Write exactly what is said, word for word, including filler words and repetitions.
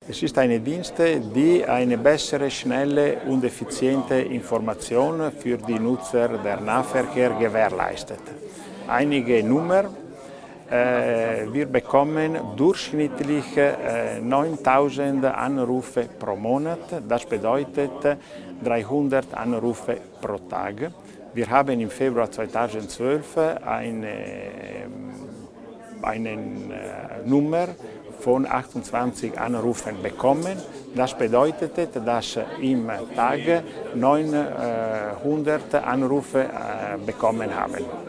Es ist ein Dienst, die eine bessere, schnelle und effiziente Information für die Nutzer der Nahverkehr gewährleistet. Einige Nummer. Äh, wir bekommen durchschnittlich äh, neuntausend Anrufe pro Monat. Das bedeutet dreihundert Anrufe pro Tag. Wir haben im Februar zweitausendzwölf eine, eine äh, Nummer von achtundzwanzig Anrufen bekommen. Das bedeutete, dass im Tag neunhundert Anrufe äh, bekommen haben.